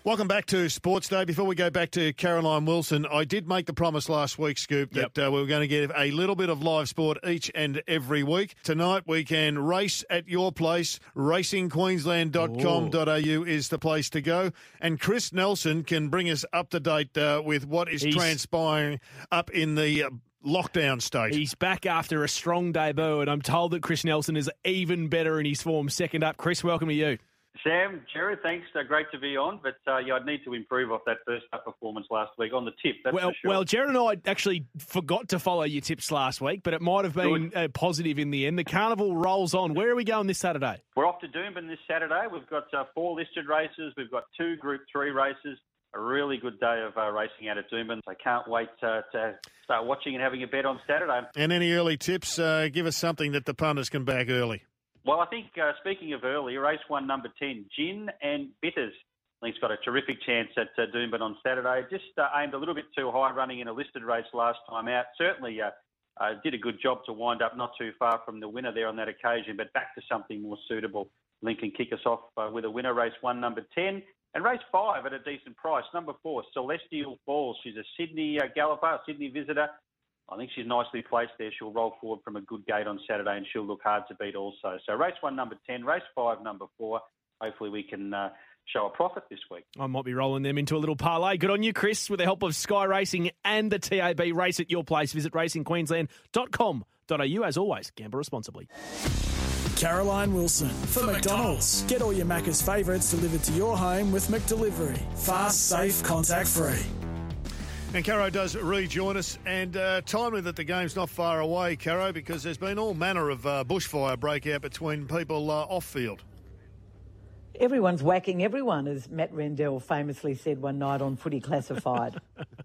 Welcome back to Sports Day. Before we go back to Caroline Wilson, I did make the promise last week, Scoop, that we were going to give a little bit of live sport each and every week. Tonight we can race at your place. RacingQueensland.com.au is the place to go. And Chris Nelson can bring us up to date with what is transpiring up in the lockdown state. He's back after a strong debut, and I'm told that Chris Nelson is even better in his form. Second up, Chris, welcome to you. Sam, Jared, thanks. Great to be on. But I'd need to improve off that first up performance last week on the tip. That's for sure. Well, Jared and I actually forgot to follow your tips last week, but it might have been positive in the end. The carnival rolls on. Where are we going this Saturday? We're off to Doomben this Saturday. We've got 4 listed races. We've got 2 Group 3 races. A really good day of racing out at Doomben. I can't wait to start watching and having a bet on Saturday. And any early tips? Give us something that the punters can back early. Well, I think, speaking of early, race 1, number 10, Gin and Bitters. I think it's got a terrific chance at Doomben on Saturday. Just aimed a little bit too high running in a listed race last time out. Certainly did a good job to wind up not too far from the winner there on that occasion, but back to something more suitable. Lincoln kick us off with a winner, race 1, number 10. And race 5 at a decent price, number 4, Celestial Falls. She's a Sydney galloper, a Sydney visitor. I think she's nicely placed there. She'll roll forward from a good gate on Saturday and she'll look hard to beat also. So race 1, number 10, race 5, number 4. Hopefully we can show a profit this week. I might be rolling them into a little parlay. Good on you, Chris. With the help of Sky Racing and the TAB, race at your place. Visit racingqueensland.com.au. As always, gamble responsibly. Caroline Wilson for McDonald's. Get all your Macca's favourites delivered to your home with McDelivery. Fast, safe, contact free. And Caro does rejoin us, and timely that the game's not far away, Caro, because there's been all manner of bushfire breakout between people off-field. Everyone's whacking everyone, as Matt Rendell famously said one night on Footy Classified.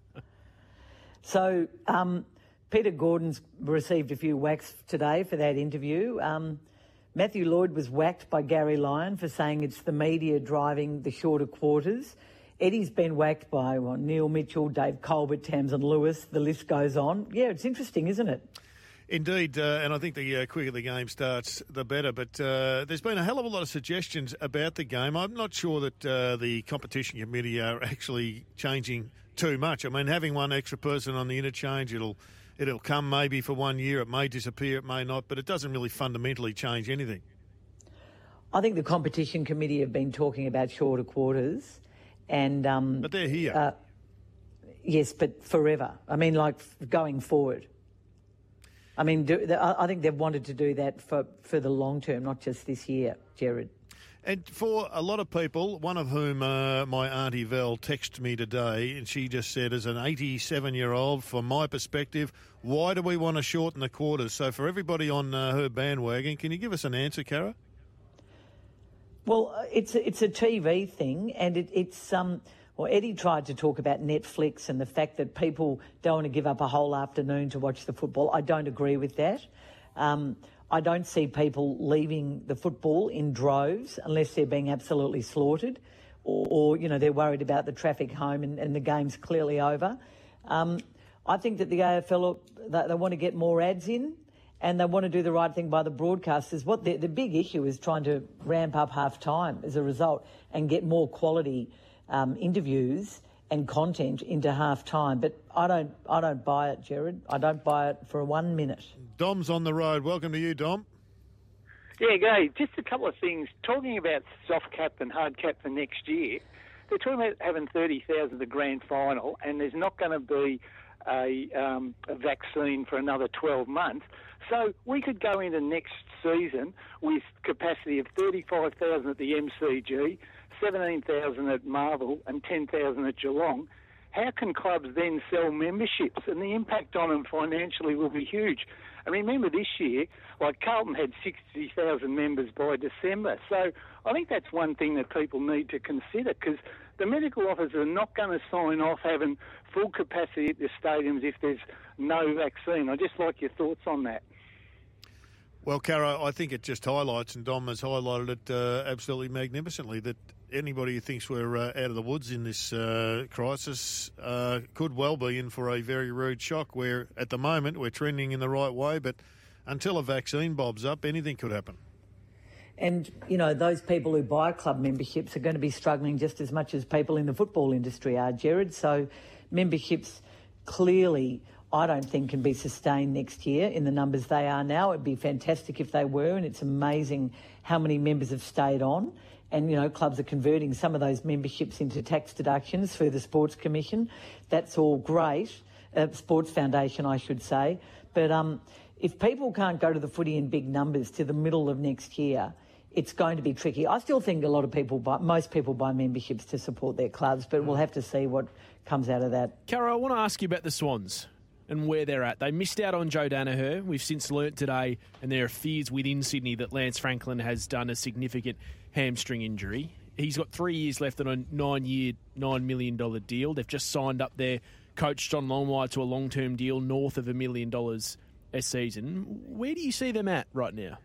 So Peter Gordon's received a few whacks today for that interview. Matthew Lloyd was whacked by Gary Lyon for saying it's the media driving the shorter quarters. Eddie's been whacked by Neil Mitchell, Dave Colbert, Tamsin Lewis. The list goes on. Yeah, it's interesting, isn't it? Indeed, and I think the quicker the game starts, the better. But there's been a hell of a lot of suggestions about the game. I'm not sure that the competition committee are actually changing too much. I mean, having one extra person on the interchange, it'll come maybe for 1 year. It may disappear, it may not, but it doesn't really fundamentally change anything. I think the competition committee have been talking about shorter quarters. But they're here. Yes, but forever. I mean, like going forward. I mean, I think they've wanted to do that for the long term, not just this year, Jared. And for a lot of people, one of whom my Auntie Val texted me today, and she just said, as an 87-year-old, from my perspective, why do we want to shorten the quarters? So for everybody on her bandwagon, can you give us an answer, Cara? Well, it's a TV thing, and it's Eddie tried to talk about Netflix and the fact that people don't want to give up a whole afternoon to watch the football. I don't agree with that. I don't see people leaving the football in droves unless they're being absolutely slaughtered or they're worried about the traffic home and the game's clearly over. I think that the AFL, they want to get more ads in and they want to do the right thing by the broadcasters. What the big issue is trying to ramp up half-time as a result and get more quality interviews and content into half-time. But I don't buy it, Jared. I don't buy it for 1 minute. Dom's on the road. Welcome to you, Dom. Yeah, Gay, just a couple of things. Talking about soft cap and hard cap for next year, they're talking about having 30,000 at the grand final, and there's not going to be a vaccine for another 12 months. So we could go into next season with capacity of 35,000 at the MCG, 17,000 at Marvel and 10,000 at Geelong. How can clubs then sell memberships? And the impact on them financially will be huge. And remember this year, like Carlton had 60,000 members by December. So I think that's one thing that people need to consider, because the medical officers are not going to sign off having full capacity at the stadiums if there's no vaccine. I'd just like your thoughts on that. Well, Cara, I think it just highlights, and Dom has highlighted it absolutely magnificently, that anybody who thinks we're out of the woods in this crisis could well be in for a very rude shock, where at the moment we're trending in the right way, but until a vaccine bobs up, anything could happen. And, you know, those people who buy club memberships are going to be struggling just as much as people in the football industry are, Jared. So memberships clearly, I don't think, can be sustained next year in the numbers they are now. It'd be fantastic if they were, and it's amazing how many members have stayed on. And, you know, clubs are converting some of those memberships into tax deductions through the Sports Commission. That's all great. Sports Foundation, I should say. But if people can't go to the footy in big numbers to the middle of next year, it's going to be tricky. I still think most people buy memberships to support their clubs, but we'll have to see what comes out of that. Cara, I want to ask you about the Swans and where they're at. They missed out on Joe Danaher. We've since learnt today, and there are fears within Sydney that Lance Franklin has done a significant hamstring injury. He's got 3 years left on a 9-year, $9 million deal. They've just signed up their coach, John Longmire, to a long-term deal north of $1 million a season. Where do you see them at right now?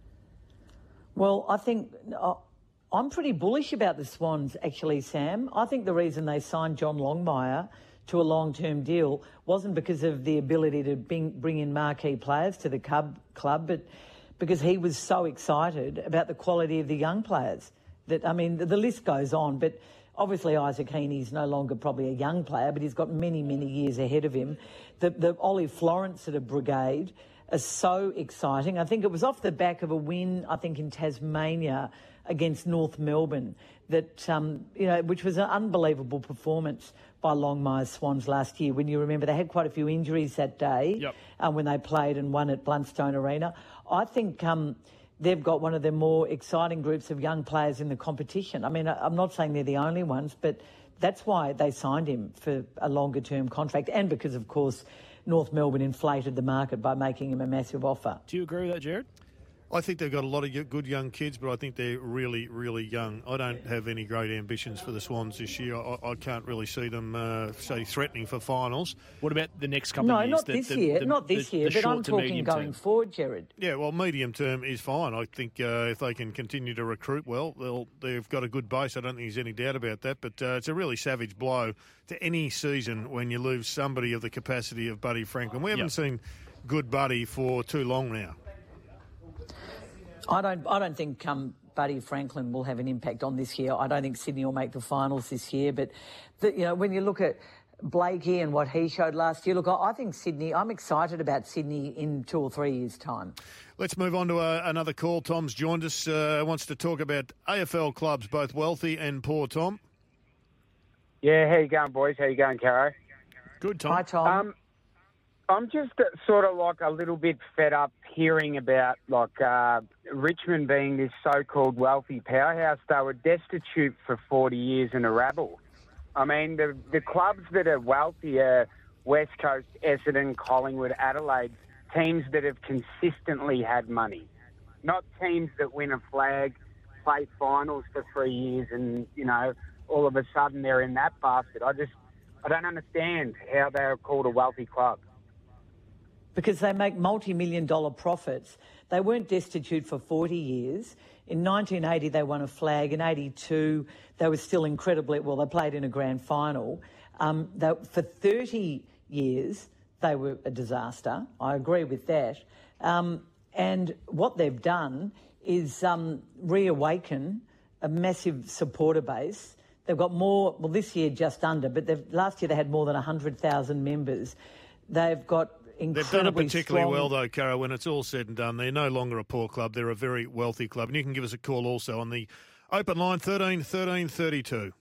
Well, I think I'm pretty bullish about the Swans, actually, Sam. I think the reason they signed John Longmire to a long-term deal wasn't because of the ability to bring in marquee players to the club, but because he was so excited about the quality of the young players. That, I mean, the list goes on, but obviously Isaac Heaney's no longer probably a young player, but he's got many, many years ahead of him. The Ollie Florence at a brigade is so exciting. I think it was off the back of a win, I think, in Tasmania against North Melbourne, that which was an unbelievable performance by Longmire's Swans last year. When you remember, they had quite a few injuries that day when they played and won at Blundstone Arena. I think they've got one of the more exciting groups of young players in the competition. I mean, I'm not saying they're the only ones, but that's why they signed him for a longer-term contract, and because, of course, North Melbourne inflated the market by making him a massive offer. Do you agree with that, Jared? I think they've got a lot of good young kids, but I think they're really, really young. I don't have any great ambitions for the Swans this year. I can't really see them, threatening for finals. What about the next couple of years? No, not this year. Not this year, but I'm talking going forward, Jared. Yeah, well, medium term is fine. I think if they can continue to recruit well, they've got a good base. I don't think there's any doubt about that. But it's a really savage blow to any season when you lose somebody of the capacity of Buddy Franklin. We haven't seen good Buddy for too long now. I don't think Buddy Franklin will have an impact on this year. I don't think Sydney will make the finals this year. But when you look at Blakey and what he showed last year, look, I think Sydney. I'm excited about Sydney in 2 or 3 years' time. Let's move on to another call. Tom's joined us. Wants to talk about AFL clubs, both wealthy and poor. Tom. Yeah, how you going, boys? How you going, Caro? Good, Tom. Hi, Tom. I'm just sort of like a little bit fed up hearing about Richmond being this so-called wealthy powerhouse. They were destitute for 40 years in a rabble. I mean, the clubs that are wealthy are West Coast, Essendon, Collingwood, Adelaide, teams that have consistently had money, not teams that win a flag, play finals for 3 years and, all of a sudden they're in that basket. I don't understand how they're called a wealthy club. Because they make multi-million-dollar profits. They weren't destitute for 40 years. In 1980, they won a flag. In 82, they were still incredibly well. They played in a grand final. For 30 years, they were a disaster. I agree with that. And what they've done is reawaken a massive supporter base. They've got more, well, this year just under, but last year they had more than 100,000 members. They've got They've done it particularly well, though, Cara, when it's all said and done. They're no longer a poor club. They're a very wealthy club. And you can give us a call also on the open line, 13 13 32.